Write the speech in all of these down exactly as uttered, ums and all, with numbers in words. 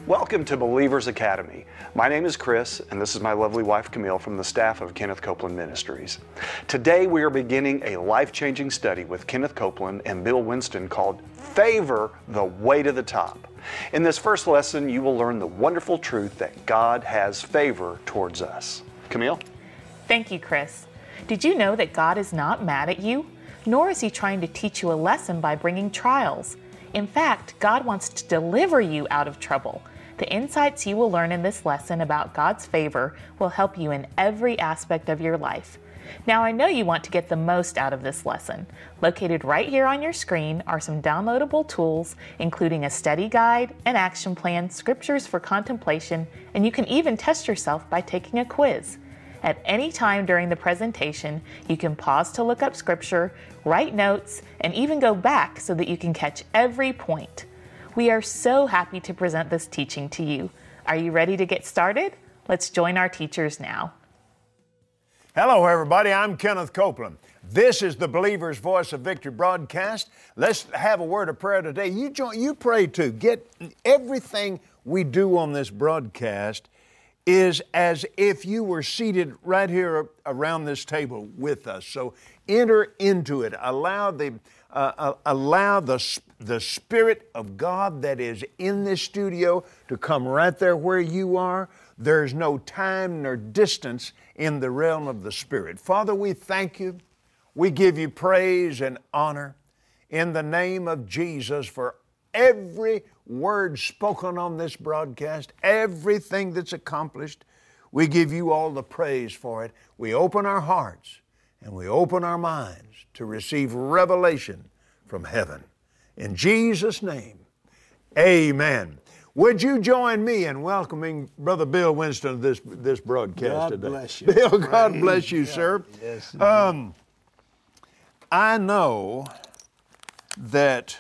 Welcome to Believers Academy. My name is Chris, and this is my lovely wife Camille from the staff of Kenneth Copeland Ministries. Today we are beginning a life-changing study with Kenneth Copeland and Bill Winston called Favor the Way to the Top. In this first lesson, you will learn the wonderful truth that God has favor towards us. Camille? Thank you, Chris. Did you know that God is not mad at you? Nor is He trying to teach you a lesson by bringing trials. In fact, God wants to deliver you out of trouble. The insights you will learn in this lesson about God's favor will help you in every aspect of your life. Now, I know you want to get the most out of this lesson. Located right here on your screen are some downloadable tools, including a study guide, an action plan, scriptures for contemplation, and you can even test yourself by taking a quiz. At any time during the presentation, you can pause to look up scripture, write notes, and even go back so that you can catch every point. We are so happy to present this teaching to you. Are you ready to get started? Let's join our teachers now. Hello, everybody. I'm Kenneth Copeland. This is the Believer's Voice of Victory broadcast. Let's have a word of prayer today. You join, you pray too. Get everything we do on this broadcast is as if you were seated right here around this table with us. So enter into it. Allow the uh, uh, allow the the Spirit of God that is in this studio to come right there where you are. There's no time nor distance in the realm of the Spirit. Father, we thank you. We give you praise and honor in the name of Jesus for every word spoken on this broadcast, everything that's accomplished. We give you all the praise for it. We open our hearts and we open our minds to receive revelation from heaven. In Jesus' name, amen. Would you join me in welcoming Brother Bill Winston to this, this broadcast God today? bless you. Bill, God Praise bless you, God. sir. Yes, um, I know that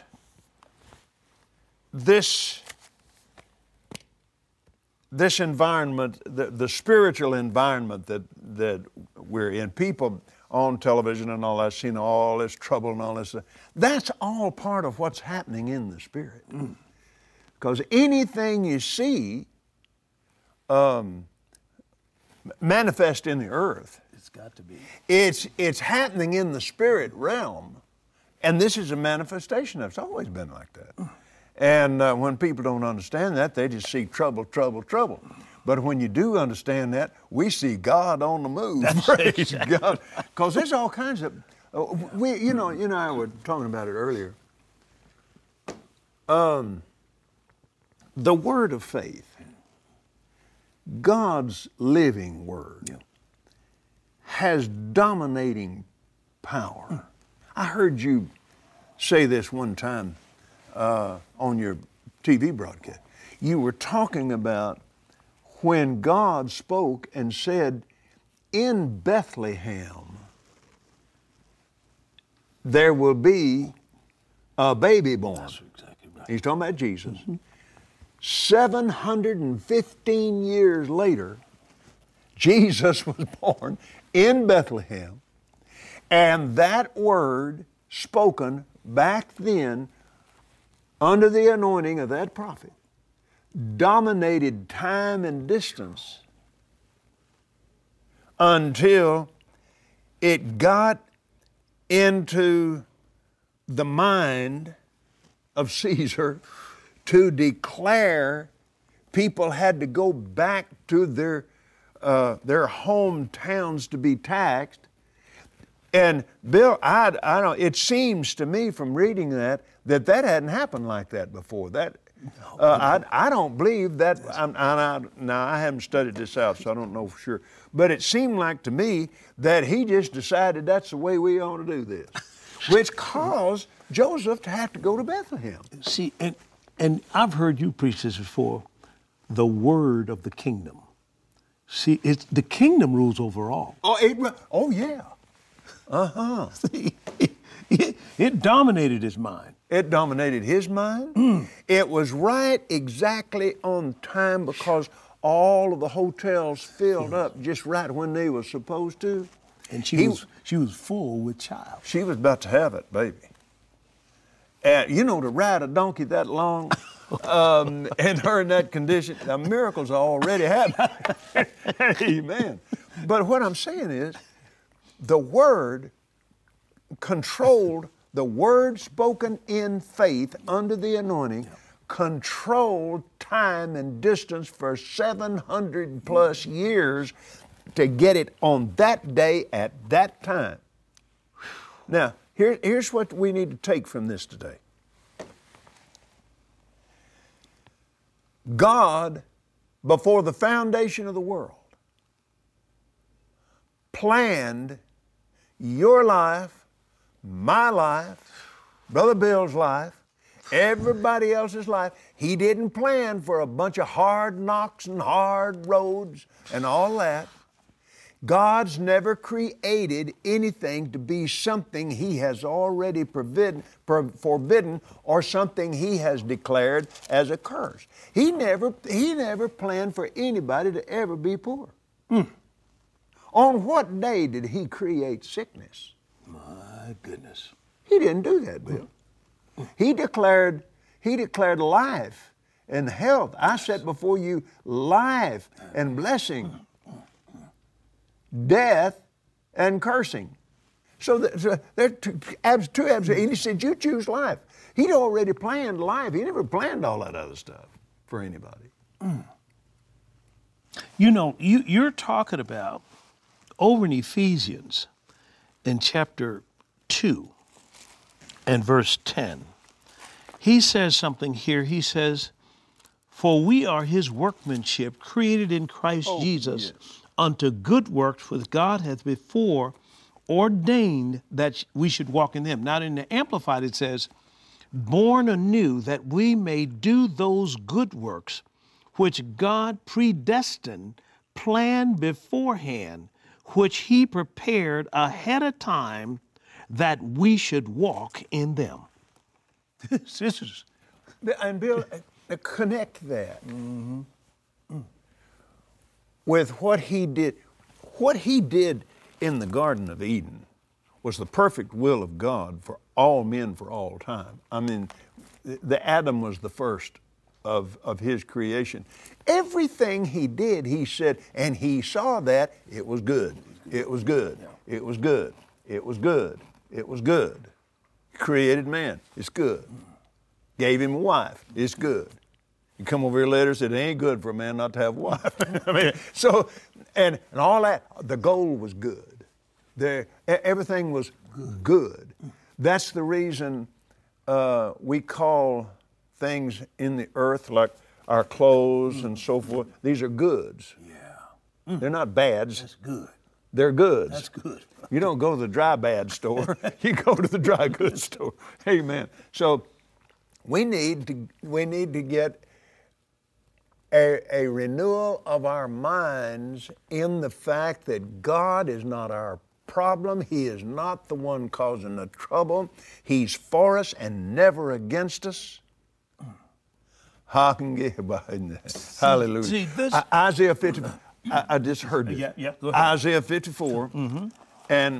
this, this environment, the, the spiritual environment that, that we're in, people on television and all that, seeing all this trouble and all this, that's all part of what's happening in the Spirit. Because anything you see um, manifest in the earth, it's got to be. It's, it's happening in the spirit realm, and this is a manifestation of it. It's always been like that. And uh, when people don't understand that, they just see trouble, trouble, trouble. But when you do understand that, we see God on the move. Praise God. Because there's all kinds of, uh, we, you know, you and I were talking about it earlier. Um, the word of faith, God's living word, yeah, has dominating power. I heard you say this one time uh, on your T V broadcast. You were talking about when God spoke and said, in Bethlehem, there will be a baby born. That's exactly right. He's talking about Jesus. Mm-hmm. seven hundred fifteen years later, Jesus was born in Bethlehem, and that word spoken back then under the anointing of that prophet dominated time and distance until it got into the mind of Caesar to declare people had to go back to their uh, their hometowns to be taxed. And Bill, I, I don't. It seems to me from reading that that that hadn't happened like that before. That uh, I I don't believe that. I'm, I, now I haven't studied this out, so I don't know for sure. But it seemed like to me that he just decided that's the way we ought to do this, which caused Joseph to have to go to Bethlehem. See, and and I've heard you preach this before. The word of the kingdom. See, it's the kingdom rules over all. Oh, it, oh yeah. Uh-huh. See, it, it dominated his mind. It dominated his mind. Mm. It was right exactly on time because all of the hotels filled up just right when they were supposed to. And she he, was she was full with child. She was about to have it, baby. And, you know, to ride a donkey that long um, and her in that condition, the miracles are already happening. Amen. But what I'm saying is, the Word controlled, the Word spoken in faith under the anointing, yeah. controlled time and distance for seven hundred plus years to get it on that day at that time. Now, here, here's what we need to take from this today. God, before the foundation of the world, planned your life, my life, Brother Bill's life, everybody else's life. He didn't plan for a bunch of hard knocks and hard roads and all that. God's never created anything to be something He has already forbidden, forbidden or something He has declared as a curse. He never, he never planned for anybody to ever be poor. Mm. On what day did He create sickness? My goodness. He didn't do that, Bill. He declared, He declared life and health. I set before you life and blessing, death and cursing. So, the, so there are two, abs, two abs, and He said, you choose life. He'd already planned life. He never planned all that other stuff for anybody. Mm. You know, you, you're talking about over in Ephesians in chapter two and verse ten. He says something here. He says, for we are His workmanship, created in Christ oh, Jesus, yes. unto good works which God hath before ordained that we should walk in them. Now in the Amplified it says, born anew that we may do those good works which God predestined, planned beforehand, which He prepared ahead of time that we should walk in them. This is, and Bill, connect that mm-hmm. mm. with what He did. What He did in the Garden of Eden was the perfect will of God for all men for all time. I mean, the Adam was the first of, of His creation. Everything He did, He said, and He saw that it was good. It was good. It was good. It was good. It was good. Created man. It's good. Gave him a wife. It's good. You come over here later and said, it ain't good for a man not to have a wife. I mean, so, and, and all that, the goal was good. The, everything was good. good. That's the reason uh, we call things in the earth like our clothes and so forth. These are goods. Yeah. Mm. They're not bads. That's good. They're goods. That's good. You don't go to the dry bad store. You go to the dry goods store. Amen. So we need to we need to get a, a renewal of our minds in the fact that God is not our problem. He is not the one causing the trouble. He's for us and never against us. Hallelujah. See, this... Isaiah fifty. I, I just heard it. Yeah, yeah, go ahead. Isaiah fifty-four. Mm-hmm. And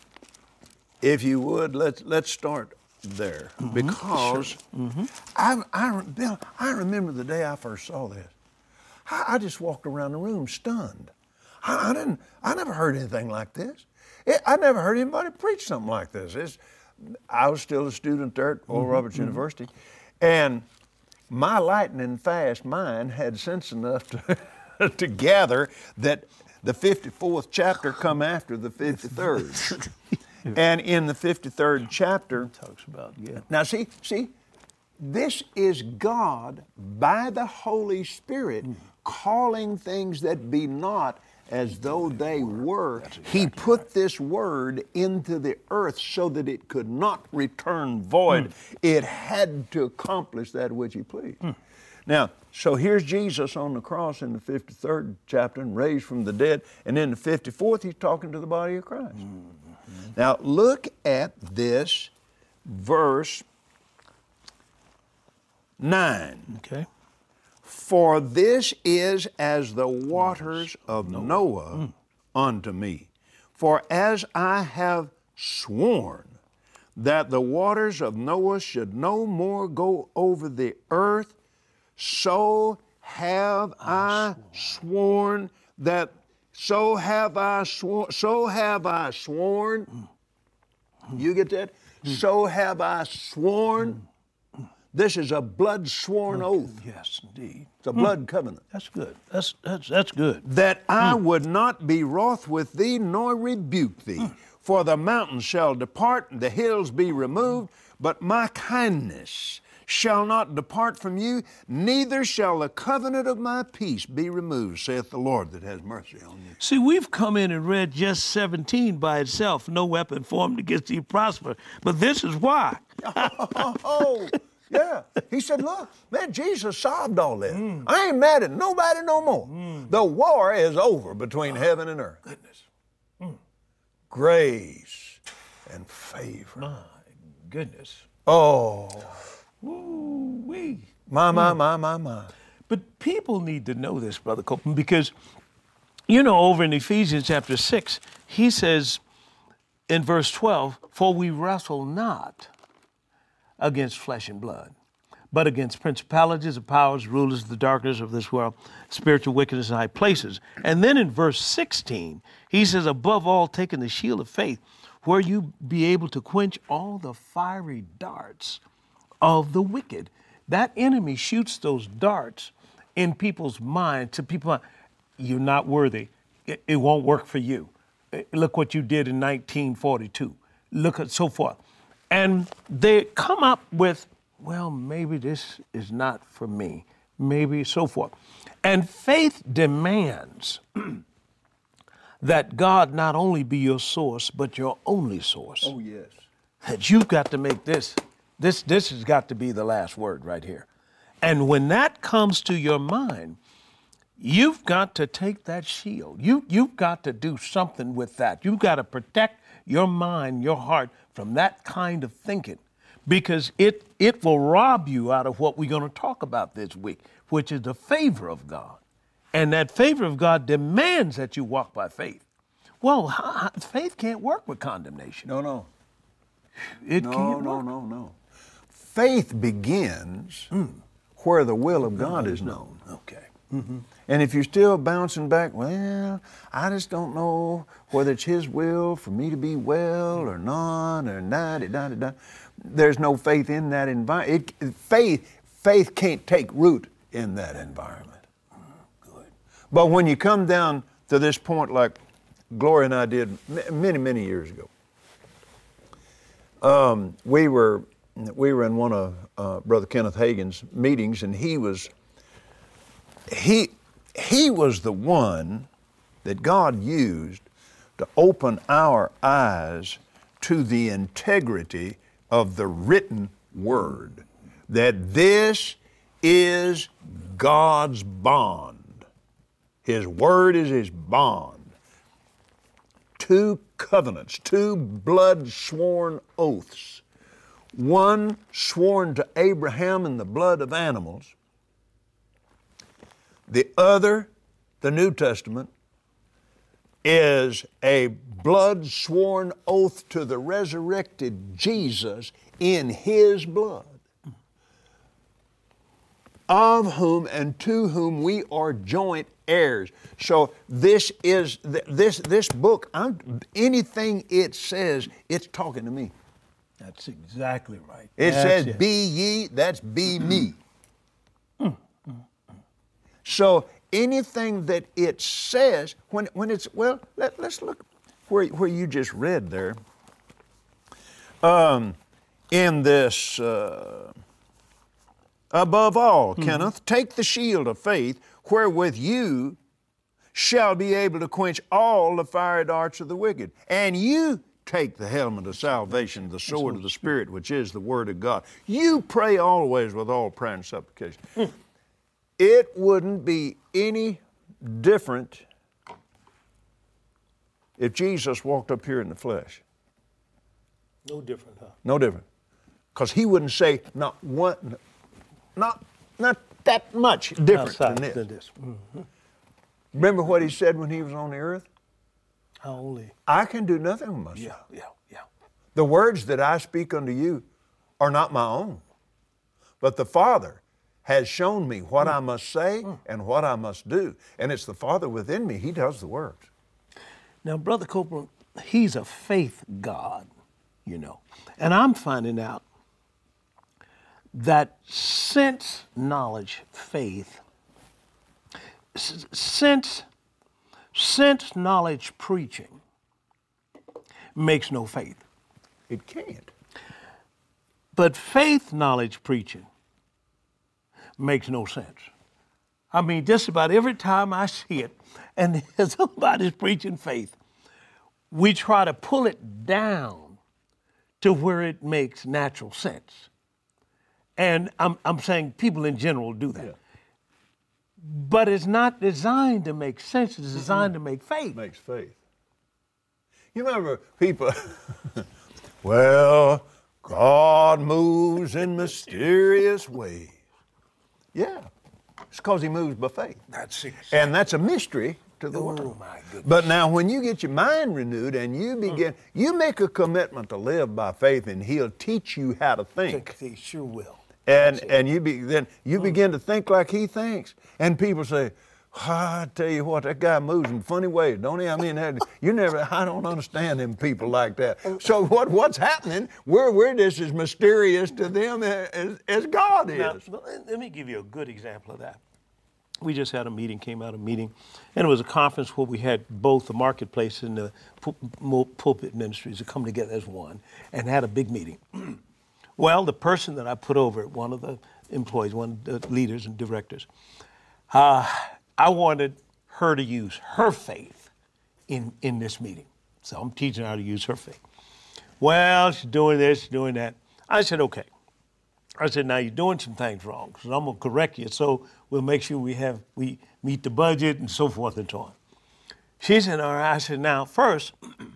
if you would, let's let's start there. Mm-hmm. Because sure. mm-hmm. I, I, Bill, I remember the day I first saw this. I, I just walked around the room stunned. I, I didn't. I never heard anything like this. It, I never heard anybody preach something like this. It's, I was still a student there at Oral mm-hmm. Roberts mm-hmm. University, and my lightning fast mind had sense enough to. to gather that the fifty-fourth chapter come after the fifty-third. And in the fifty-third chapter, it talks about, yeah. Now see, see, this is God by the Holy Spirit mm. calling things that be not as though they were. Exactly he put right. this word into the earth so that it could not return void. Mm. It had to accomplish that which He pleased. Mm. Now, so here's Jesus on the cross in the fifty-third chapter and raised from the dead. And in the fifty-fourth, He's talking to the body of Christ. Mm-hmm. Now, look at this verse nine. Okay. For this is as the waters of Noah, Noah mm. unto me. For as I have sworn that the waters of Noah should no more go over the earth, so have I sworn that, so have I sworn, so have I sworn. You get that? So have I sworn. This is a blood sworn oath. Yes, indeed. It's a blood covenant. That's good. That's that's that's good. That I would not be wroth with thee, nor rebuke thee. For the mountains shall depart, and the hills be removed, but my kindness shall not depart from you, neither shall the covenant of my peace be removed, saith the Lord that has mercy on you. See, we've come in and read just seventeen by itself, no weapon formed against thee prosper. But this is why. Oh, yeah. He said, look, man, Jesus solved all this. Mm. I ain't mad at nobody no more. Mm. The war is over between oh, heaven and earth. Goodness. Mm. Grace and favor. My goodness. Oh. Ooh-wee. My, my, mm. my, my, my. But people need to know this, Brother Copeland, because, you know, over in Ephesians chapter six, he says in verse twelve, for we wrestle not against flesh and blood, but against principalities, and powers, rulers of the darkness of this world, spiritual wickedness in high places. And then in verse sixteen, he says, above all, taking the shield of faith, where you be able to quench all the fiery darts of the wicked. That enemy shoots those darts in people's mind to people, you're not worthy. It, it won't work for you. Look what you did in nineteen forty-two. Look at so forth. And they come up with, well, maybe this is not for me, maybe so forth. And faith demands that God not only be your source, but your only source. Oh, yes. That you've got to make this, this, this has got to be the last word right here. And when that comes to your mind, you've got to take that shield. You, you've got to do something with that. You've got to protect your mind, your heart from that kind of thinking, because it, it will rob you out of what we're going to talk about this week, which is the favor of God. And that favor of God demands that you walk by faith. Well, how, how, faith can't work with condemnation. No, no. It no, can't no, work. no, no, no. Faith begins mm. where the will of God, God is known. Okay. Mm-hmm. And if you're still bouncing back, well, I just don't know whether it's His will for me to be well or not, or da da da da. There's no faith in that environment. Faith, faith can't take root in that environment. Good. But when you come down to this point, like Gloria and I did many, many years ago, um, we were we were in one of uh, Brother Kenneth Hagin's meetings, and he was he. He was the one that God used to open our eyes to the integrity of the written word, that this is God's bond. His word is His bond. Two covenants, two blood sworn oaths, one sworn to Abraham in the blood of animals, the other, the New Testament, is a blood-sworn oath to the resurrected Jesus in His blood, of whom and to whom we are joint heirs. So this is this this book. I'm, anything it says, it's talking to me. That's exactly right. It that's says, it. "Be ye," that's be me. So anything that it says, when when it's, well, let, let's look where, where you just read there. Um, in this, uh, above all, mm-hmm. Kenneth, take the shield of faith, wherewith you shall be able to quench all the fiery darts of the wicked. And you take the helmet of salvation, the sword of the Spirit, which is the Word of God. You pray always with all prayer and supplication. Mm. It wouldn't be any different if Jesus walked up here in the flesh. No different, huh? No different. Because He wouldn't say not one, not, not that much different Outside than this. Than this. Mm-hmm. Remember what He said when He was on the earth? How only? I can do nothing with myself. Yeah, yeah, yeah. The words that I speak unto you are not my own, but the Father has shown me what I must say and what I must do. And it's the Father within me. He does the works. Now, Brother Copeland, he's a faith God, you know. And I'm finding out that sense, knowledge, faith, sense, sense, knowledge, preaching makes no faith. It can't. But faith, knowledge, preaching makes no sense. I mean, just about every time I see it and somebody's preaching faith, we try to pull it down to where it makes natural sense. And I'm, I'm saying people in general do that. Yeah. But it's not designed to make sense, it's designed mm-hmm. to make faith. Makes faith. You remember people, well, God moves in mysterious ways. Yeah, it's because he moves by faith. That's it. And that's a mystery to the oh, world. My goodness. But now when you get your mind renewed and you begin, mm. you make a commitment to live by faith, and he'll teach you how to think. He sure will. And and you be, then you mm. begin to think like he thinks. And people say, oh, I tell you what, that guy moves in funny ways, don't he? I mean, that, you never, I don't understand them people like that. So what what's happening, we're, we're just as mysterious to them as, as God is. Now, let me give you a good example of that. We just had a meeting, came out of a meeting, and it was a conference where we had both the marketplace and the pulpit ministries to come together as one and had a big meeting. Well, the person that I put over it, one of the employees, one of the leaders and directors, uh, I wanted her to use her faith in, in this meeting. So I'm teaching her how to use her faith. Well, she's doing this, she's doing that. I said, okay. I said, now you're doing some things wrong, so I'm gonna correct you, so we'll make sure we have, we meet the budget and so forth and so on. She said, all right. I said, now first,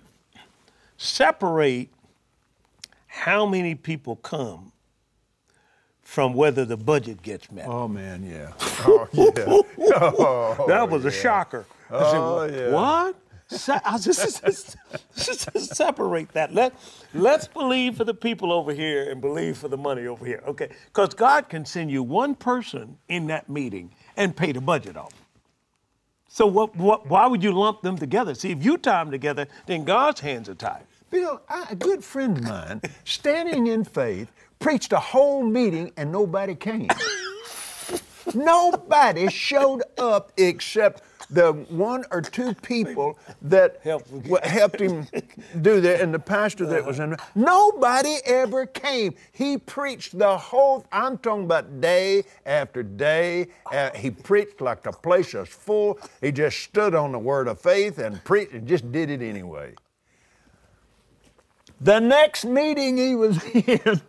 separate how many people come from whether the budget gets met. Oh man, yeah. Oh yeah. Oh, that was yeah. a shocker. I oh said, yeah. What? Se- I just, just, just, just separate that. Let, let's believe for the people over here and believe for the money over here, okay? Because God can send you one person in that meeting and pay the budget off. So what, what, why would you lump them together? See, if you tie them together, then God's hands are tied. Bill, I, a good friend of mine, standing in faith, preached a whole meeting and nobody came. Nobody showed up except the one or two people that helped him do that, and the pastor that was in there. Nobody ever came. He preached the whole, I'm talking about day after day. Uh, he preached like the place was full. He just stood on the word of faith and preached and just did it anyway. The next meeting he was in,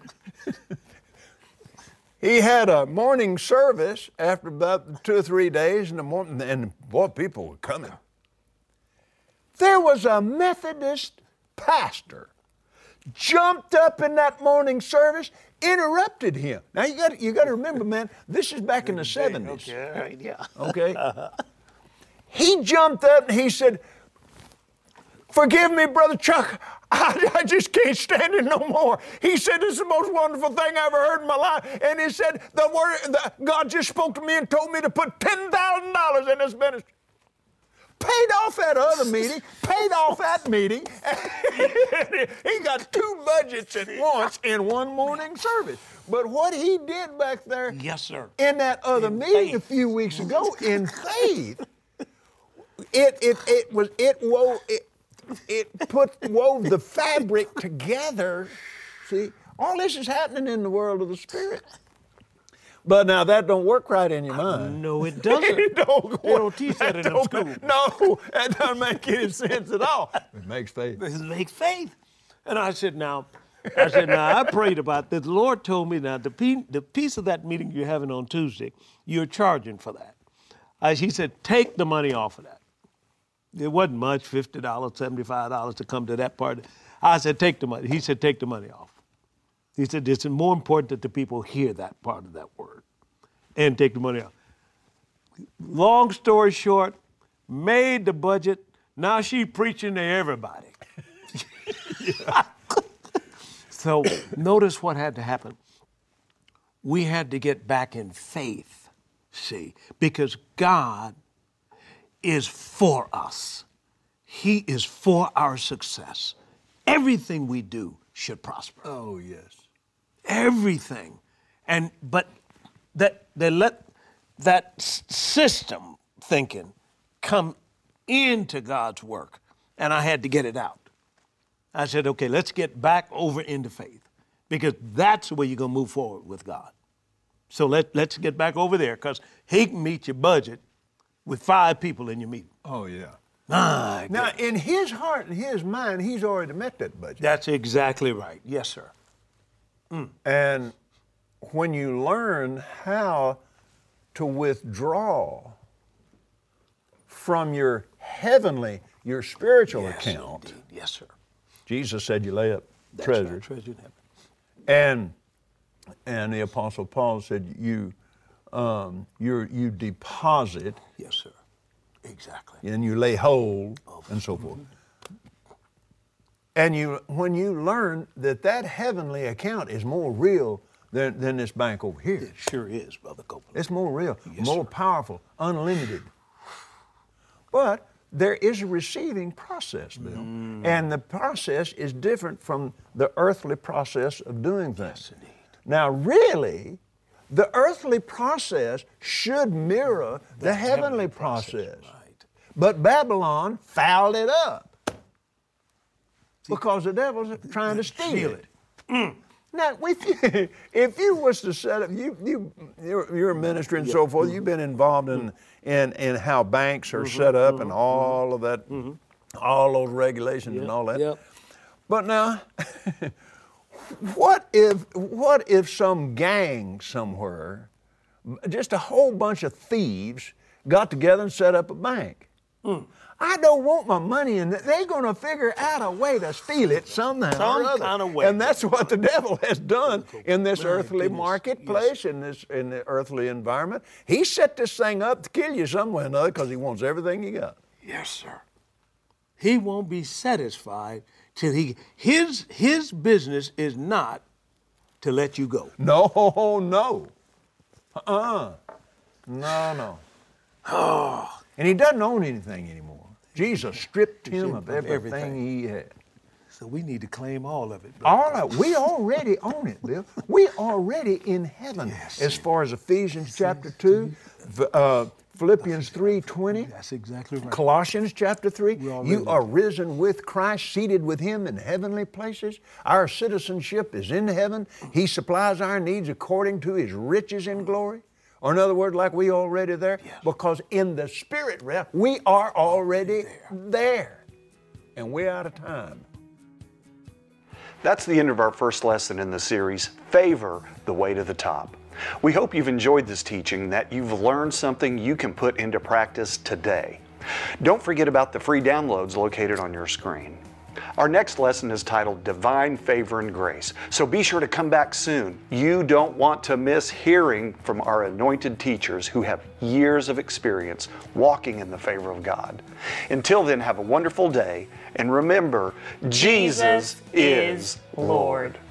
he had a morning service after about two or three days in the morning, and boy, people were coming. There was a Methodist pastor jumped up in that morning service, interrupted him. Now you got you got to remember, man, this is back in the seventies. Okay, all right, yeah. Okay. He jumped up and he said, "Forgive me, Brother Chuck. I, I just can't stand it no more." He said, "This is the most wonderful thing I ever heard in my life." And he said, "The word, the, God just spoke to me and told me to put ten thousand dollars in this ministry." Paid off that other meeting, paid off that meeting. He got two budgets at once in one morning service. But what he did back there, yes, sir, in that other in meeting faith. a few weeks ago, in faith, it it it was it wove it. It put wove the fabric together. See, all this is happening in the world of the Spirit. But now that don't work right in your mind. No, it doesn't. It don't, they don't teach that, that in school. No, that doesn't make any sense at all. It makes faith. It makes faith. And I said, now, I said, now I prayed about this. The Lord told me now the piece, the piece of that meeting you're having on Tuesday, you're charging for that. I, he said, take the money off of that. It wasn't much, fifty dollars, seventy-five dollars to come to that part. I said, take the money. He said, take the money off. He said, it's more important that the people hear that part of that word and take the money off. Long story short, made the budget. Now she's preaching to everybody. So notice what had to happen. We had to get back in faith, see, because God is for us. He is for our success. Everything we do should prosper. Oh, yes. Everything. And but that they let that s- system thinking come into God's work, and I had to get it out. I said, okay, let's get back over into faith, because that's the way you're going to move forward with God. So let, let's get back over there, because he can meet your budget with five people in your meeting. Oh, yeah. My Now, goodness. in his heart and his mind, he's already met that budget. That's exactly right. Yes, sir. And when you learn how to withdraw from your heavenly, your spiritual Yes, account, indeed. Yes, sir. Jesus said you lay up That's right, treasures. treasure in heaven. And and the Apostle Paul said you um, you you deposit Yes, sir. Exactly. and you lay hold and so forth. And you when you learn that that heavenly account is more real than, than this bank over here. It sure is, Brother Copeland. It's more real, Yes, more sir. powerful, unlimited. But there is a receiving process, Bill. Mm. And the process is different from the earthly process of doing things. Yes, indeed. Now, really, the earthly process should mirror the, heavenly, heavenly process. process, right. But Babylon fouled it up because the devil's trying to steal Steal it. it. Now, if you, if you was to set up, you, you, you're, you're a minister and so forth, you've been involved in, in, in how banks are set up and all of that, all those regulations and all that. Yep. But now, what if, what if some gang somewhere, just a whole bunch of thieves, got together and set up a bank? I don't want my money in it. They're going to figure out a way to steal it somehow Some or other. kind of way. And that's what the devil has done in this My earthly goodness. marketplace, in this in the earthly environment. He set this thing up to kill you some way or another because he wants everything you got. Yes, sir. He won't be satisfied till he his his business is not to let you go. No, no. Uh-uh. No, no. Oh, And he doesn't own anything anymore. Jesus stripped him of of everything, everything. he had. so we need to claim all of it. All right, we already own it, Bill. We already in heaven. Yes. As far as Ephesians chapter two, v- uh, Philippians three twenty, That's exactly right. Colossians chapter three, We're already you there. are risen with Christ, seated with him in heavenly places. Our citizenship is in heaven. He supplies our needs according to his riches in glory. Or in other words, like we already there, Yes. because in the spirit realm, we are already there. And we're out of time. That's the end of our first lesson in the series, Favor the Way to the Top. We hope you've enjoyed this teaching, that you've learned something you can put into practice today. Don't forget about the free downloads located on your screen. Our next lesson is titled Divine Favor and Grace, so be sure to come back soon. You don't want to miss hearing from our anointed teachers who have years of experience walking in the favor of God. Until then, have a wonderful day, and remember, Jesus, Jesus is Lord.